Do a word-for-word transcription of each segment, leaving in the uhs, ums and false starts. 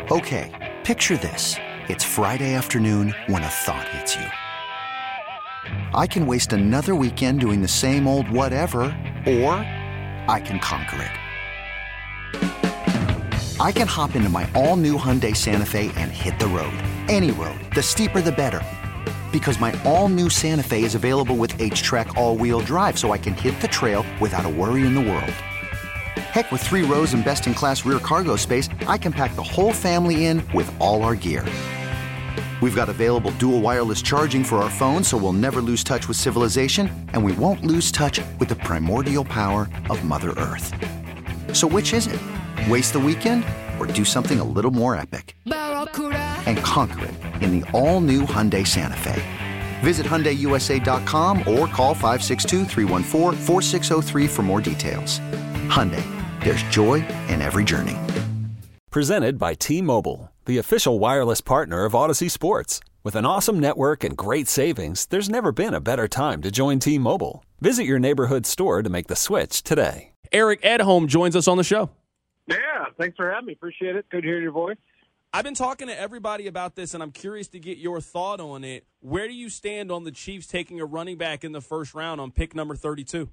Okay, picture this. It's Friday afternoon when a thought hits you. I can waste another weekend doing the same old whatever, or I can conquer it. I can hop into my all-new Hyundai Santa Fe and hit the road. Any road. The steeper, the better. Because my all-new Santa Fe is available with H-Track all-wheel drive, so I can hit the trail without a worry in the world. Heck, with three rows and best-in-class rear cargo space, I can pack the whole family in with all our gear. We've got available dual wireless charging for our phones, so we'll never lose touch with civilization, and we won't lose touch with the primordial power of Mother Earth. So which is it? Waste the weekend or do something a little more epic? And conquer it in the all-new Hyundai Santa Fe. Visit Hyundai U S A dot com or call five six two, three one four, four six zero three for more details. Hyundai, there's joy in every journey. Presented by T-Mobile, the official wireless partner of Odyssey Sports. With an awesome network and great savings, there's never been a better time to join T-Mobile. Visit your neighborhood store to make the switch today. Eric Edholm joins us on the show. Yeah, thanks for having me. Appreciate it. Good to hear your voice. I've been talking to everybody about this, and I'm curious to get your thought on it. Where do you stand on the Chiefs taking a running back in the first round on pick number thirty-two?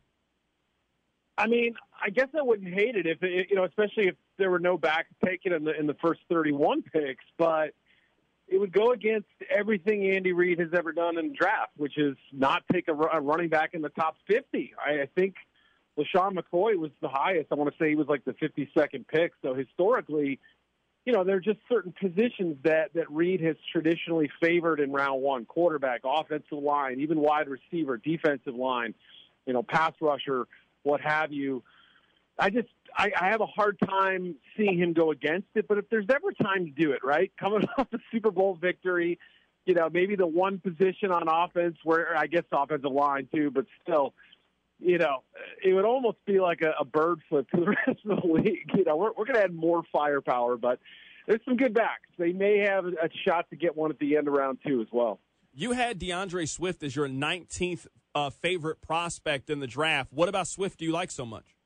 I mean, I guess I wouldn't hate it if it, you know, especially if there were no backs taken in the in the first thirty-one picks, but it would go against everything Andy Reid has ever done in the draft, which is not take a, a running back in the top fifty. I, I think LaShawn McCoy was the highest. I want to say he was like the fifty-second pick. So historically, you know, there are just certain positions that, that Reid has traditionally favored in round one: quarterback, offensive line, even wide receiver, defensive line, you know, pass rusher, what have you. I just I, I have a hard time seeing him go against it. But if there's ever time to do it, right, coming off a Super Bowl victory, you know, maybe the one position on offense where I guess offensive line too, but still, you know, it would almost be like a, a bird flip to the rest of the league. You know, we're, we're going to add more firepower, but there's some good backs. They may have a shot to get one at the end of round two as well. You had DeAndre Swift as your nineteenth uh, favorite prospect in the draft. What about Swift do you like so much?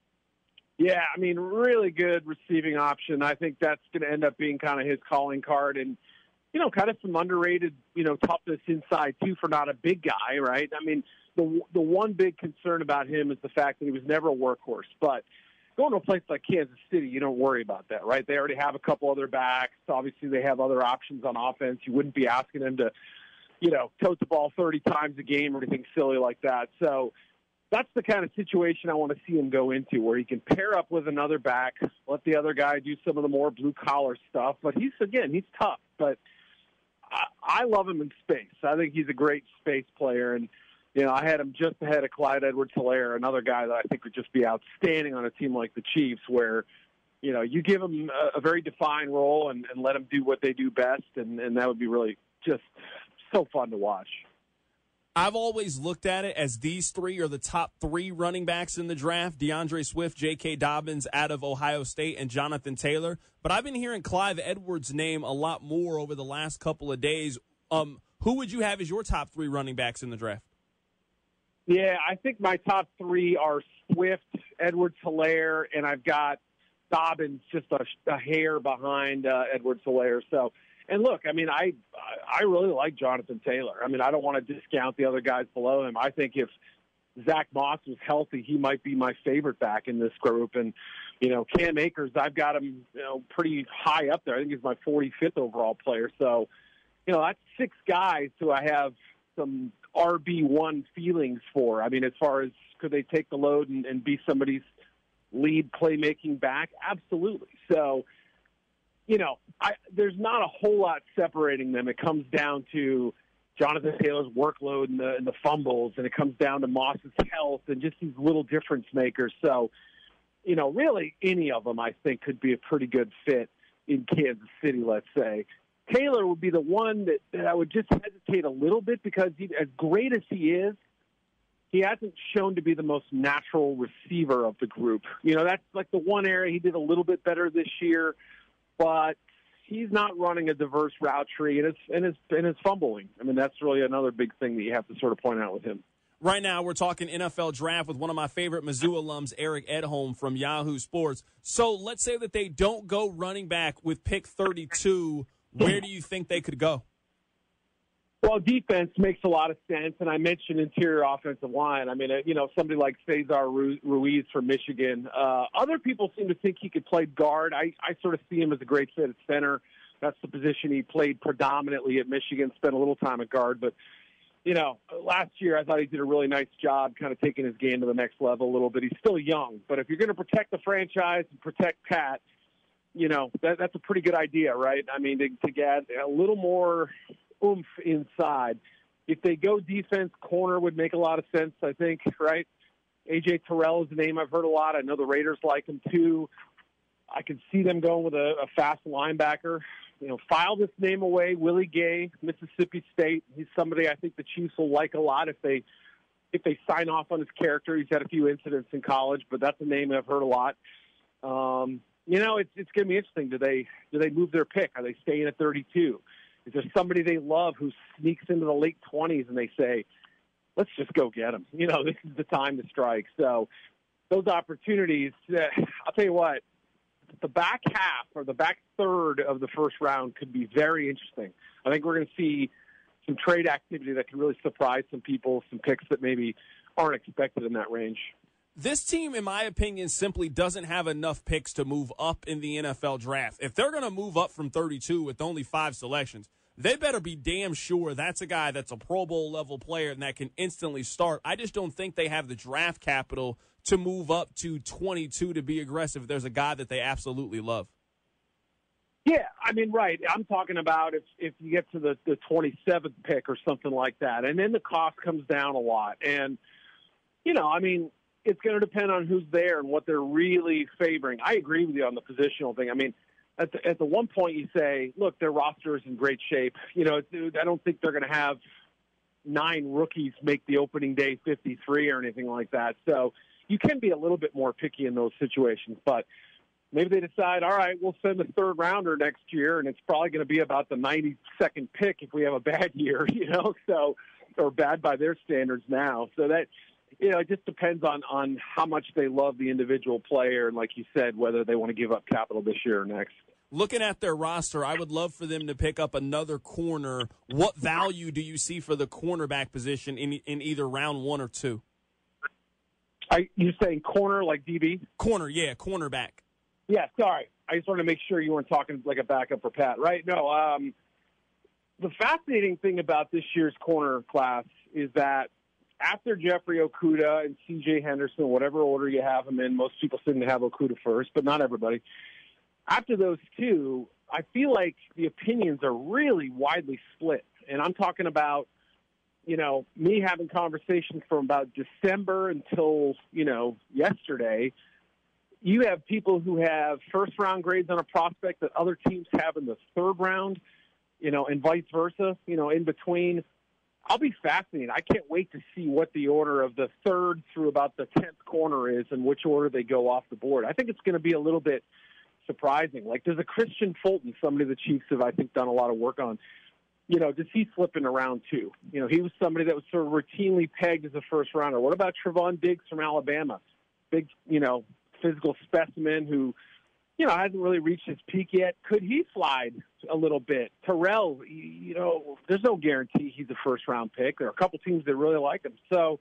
Yeah, I mean, really good receiving option. I think that's going to end up being kind of his calling card. And, you know, kind of some underrated, you know, toughness inside, too, for not a big guy, right? I mean, the the one big concern about him is the fact that he was never a workhorse. But going to a place like Kansas City, you don't worry about that, right? They already have a couple other backs. Obviously, they have other options on offense. You wouldn't be asking them to, you know, tote the ball thirty times a game or anything silly like that. So that's the kind of situation I want to see him go into, where he can pair up with another back, let the other guy do some of the more blue-collar stuff. But he's, again, he's tough. But I, I love him in space. I think he's a great space player. And, you know, I had him just ahead of Clyde Edwards-Helaire, another guy that I think would just be outstanding on a team like the Chiefs, where, you know, you give him a, a very defined role and, and let them do what they do best, and, and that would be really just so fun to watch. I've always looked at it as these three are the top three running backs in the draft: DeAndre Swift, J K. Dobbins out of Ohio State, and Jonathan Taylor. But I've been hearing Clive Edwards' name a lot more over the last couple of days. Um, who would you have as your top three running backs in the draft? Yeah, I think my top three are Swift, Edwards-Helaire, and I've got Dobbins just a, a hair behind uh, Edwards-Helaire. So, and look, I mean, I I really like Jonathan Taylor. I mean, I don't want to discount the other guys below him. I think if Zach Moss was healthy, he might be my favorite back in this group. And, you know, Cam Akers, I've got him, you know, pretty high up there. I think he's my forty-fifth overall player. So, you know, that's six guys who I have some R B one feelings for. I mean, as far as could they take the load and, and be somebody's lead playmaking back? Absolutely. So, you know, I, there's not a whole lot separating them. It comes down to Jonathan Taylor's workload and the, and the fumbles, and it comes down to Moss's health and just these little difference makers. So, you know, really any of them I think could be a pretty good fit in Kansas City, let's say. Taylor would be the one that, that I would just hesitate a little bit because he, as great as he is, he hasn't shown to be the most natural receiver of the group. You know, that's like the one area he did a little bit better this year, but he's not running a diverse route tree, and it's and it's and it's fumbling. I mean, that's really another big thing that you have to sort of point out with him. Right now, we're talking N F L draft with one of my favorite Mizzou alums, Eric Edholm from Yahoo Sports. So let's say that they don't go running back with pick thirty-two. Where do you think they could go? Well, defense makes a lot of sense, and I mentioned interior offensive line. I mean, you know, somebody like Cesar Ruiz from Michigan. Uh, other people seem to think he could play guard. I, I sort of see him as a great fit at center. That's the position he played predominantly at Michigan, spent a little time at guard. But, you know, last year I thought he did a really nice job kind of taking his game to the next level a little bit. He's still young, but if you're going to protect the franchise and protect Pat, you know, that, that's a pretty good idea, right? I mean, to, to get a little more oomph inside. If they go defense, corner would make a lot of sense, I think, right? A J Terrell is a name I've heard a lot. I know the Raiders like him too. I can see them going with a, a fast linebacker. You know, file this name away, Willie Gay, Mississippi State. He's somebody I think the Chiefs will like a lot if they if they sign off on his character. He's had a few incidents in college, but that's a name I've heard a lot. Um, you know, it's it's going to be interesting. Do they do they move their pick? Are they staying at thirty-two? Is there somebody they love who sneaks into the late twenties and they say, let's just go get him? You know, this is the time to strike. So those opportunities, uh, I'll tell you what, the back half or the back third of the first round could be very interesting. I think we're going to see some trade activity that can really surprise some people, some picks that maybe aren't expected in that range. This team, in my opinion, simply doesn't have enough picks to move up in the N F L draft. If they're going to move up from thirty-two with only five selections, they better be damn sure that's a guy that's a Pro Bowl level player and that can instantly start. I just don't think they have the draft capital to move up to twenty-two to be aggressive. There's a guy that they absolutely love. Yeah, I mean, right. I'm talking about if if you get to the, the twenty-seventh pick or something like that, and then the cost comes down a lot. And, you know, I mean, it's going to depend on who's there and what they're really favoring. I agree with you on the positional thing. I mean, at the, at the one point you say, look, their roster is in great shape. You know, dude, I don't think they're going to have nine rookies make the opening day fifty-three or anything like that. So you can be a little bit more picky in those situations. But maybe they decide, all right, we'll send a third rounder next year, and it's probably going to be about the ninety-second pick if we have a bad year, you know, so or bad by their standards now. So that – you know, it just depends on, on how much they love the individual player and, like you said, whether they want to give up capital this year or next. Looking at their roster, I would love for them to pick up another corner. What value do you see for the cornerback position in in either round one or two? Are you saying corner like D B? Corner, yeah, cornerback. Yeah, sorry. I just wanted to make sure you weren't talking like a backup for Pat, right? No, um, the fascinating thing about this year's corner class is that after Jeffrey Okudah and C J Henderson, whatever order you have them in, most people seem to have Okudah first, but not everybody. After those two, I feel like the opinions are really widely split. And I'm talking about, you know, me having conversations from about December until, you know, yesterday. You have people who have first-round grades on a prospect that other teams have in the third round, you know, and vice versa, you know, in between. I'll be fascinated. I can't wait to see what the order of the third through about the tenth corner is and which order they go off the board. I think it's going to be a little bit surprising. Like, there's a Christian Fulton, somebody the Chiefs have, I think, done a lot of work on. You know, does he slip in around two? You know, he was somebody that was sort of routinely pegged as a first rounder. What about Trevon Diggs from Alabama? Big, you know, physical specimen who, you know, hasn't really reached his peak yet. Could he slide a little bit? Terrell, you know, there's no guarantee he's a first-round pick. There are a couple teams that really like him. So,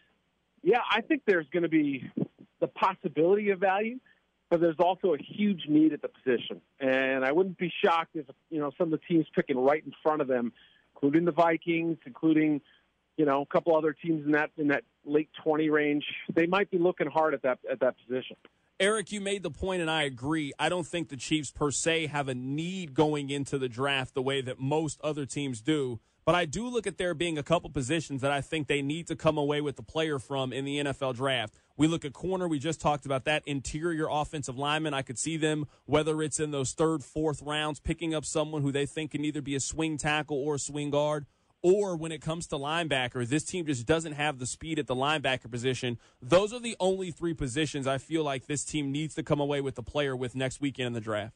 yeah, I think there's going to be the possibility of value, but there's also a huge need at the position. And I wouldn't be shocked if, you know, some of the teams picking right in front of them, including the Vikings, including, you know, a couple other teams in that in that late twenty range, they might be looking hard at that at that position. Eric, you made the point, and I agree. I don't think the Chiefs per se have a need going into the draft the way that most other teams do. But I do look at there being a couple positions that I think they need to come away with the player from in the N F L draft. We look at corner. We just talked about that. Interior offensive lineman. I could see them, whether it's in those third, fourth rounds, picking up someone who they think can either be a swing tackle or a swing guard. Or when it comes to linebacker, this team just doesn't have the speed at the linebacker position. Those are the only three positions I feel like this team needs to come away with the player with next weekend in the draft.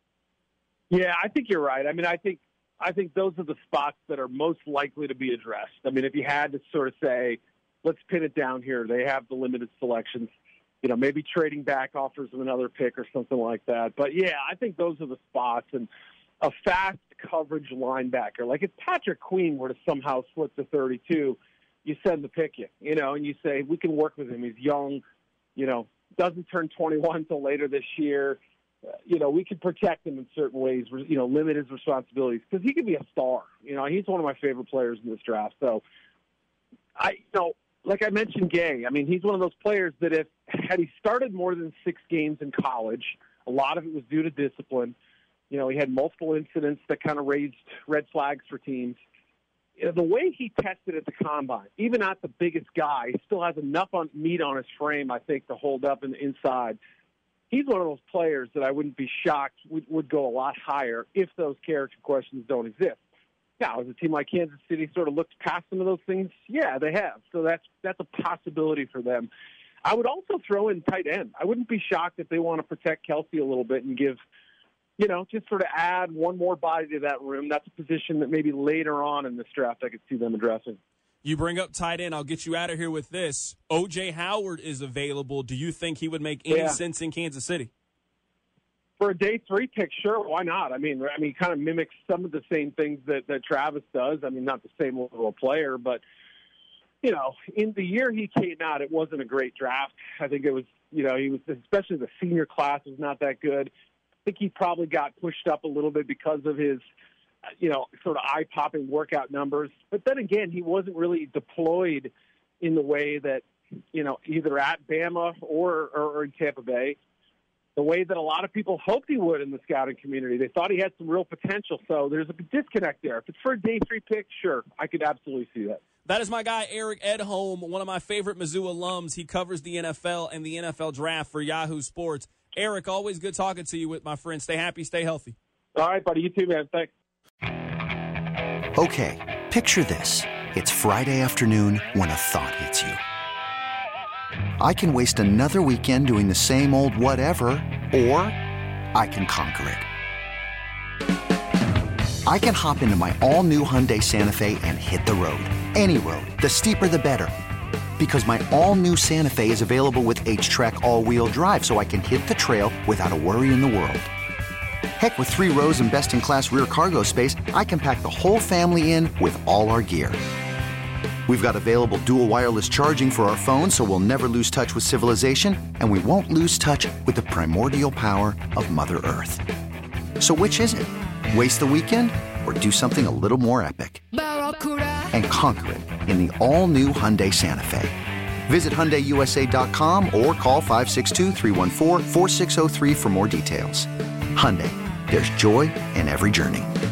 Yeah, I think you're right. I mean, I think I think those are the spots that are most likely to be addressed. I mean, if you had to sort of say, let's pin it down here. They have the limited selections. You know, maybe trading back offers of another pick or something like that. But, yeah, I think those are the spots. And a fast coverage linebacker, like if Patrick Queen were to somehow slip to thirty-two, you send the pick you, you know, and you say, we can work with him. He's young, you know, doesn't turn twenty-one until later this year. Uh, you know, we can protect him in certain ways, you know, limit his responsibilities because he could be a star. You know, he's one of my favorite players in this draft. So, I, you know, like I mentioned, Gay, I mean, he's one of those players that if had he started more than six games in college, a lot of it was due to discipline. You know, he had multiple incidents that kind of raised red flags for teams. You know, the way he tested at the combine, even not the biggest guy, he still has enough on, meat on his frame, I think, to hold up in the inside. He's one of those players that I wouldn't be shocked would, would go a lot higher if those character questions don't exist. Now, has a team like Kansas City sort of looked past some of those things? Yeah, they have. So that's that's a possibility for them. I would also throw in tight end. I wouldn't be shocked if they want to protect Kelsey a little bit and give, you know, just sort of add one more body to that room. That's a position that maybe later on in this draft I could see them addressing. You bring up tight end. I'll get you out of here with this. O J Howard is available. Do you think he would make any yeah. sense in Kansas City? For a day three pick, sure, why not? I mean, I mean, he kind of mimics some of the same things that, that Travis does. I mean, not the same level of player, but, you know, in the year he came out, it wasn't a great draft. I think it was, you know, he was, especially the senior class was not that good. I think he probably got pushed up a little bit because of his, you know, sort of eye-popping workout numbers. But then again, he wasn't really deployed in the way that, you know, either at Bama or, or, or in Tampa Bay, the way that a lot of people hoped he would in the scouting community. They thought he had some real potential. So there's a disconnect there. If it's for a day three pick, sure, I could absolutely see that. That is my guy, Eric Edholm, one of my favorite Mizzou alums. He covers the N F L and the N F L draft for Yahoo Sports. Eric, always good talking to you with my friend. Stay happy, stay healthy. All right, buddy. You too, man. Thanks. Okay, picture this. It's Friday afternoon when a thought hits you. I can waste another weekend doing the same old whatever, or I can conquer it. I can hop into my all-new Hyundai Santa Fe and hit the road. Any road. The steeper, the better. Because my all-new Santa Fe is available with H-Track all-wheel drive, so I can hit the trail without a worry in the world. Heck, with three rows and best-in-class rear cargo space, I can pack the whole family in with all our gear. We've got available dual wireless charging for our phones, so we'll never lose touch with civilization, and we won't lose touch with the primordial power of Mother Earth. So which is it? Waste the weekend or do something a little more epic? And conquer it in the all-new Hyundai Santa Fe. Visit Hyundai U S A dot com or call five six two, three one four, four six zero three for more details. Hyundai, there's joy in every journey.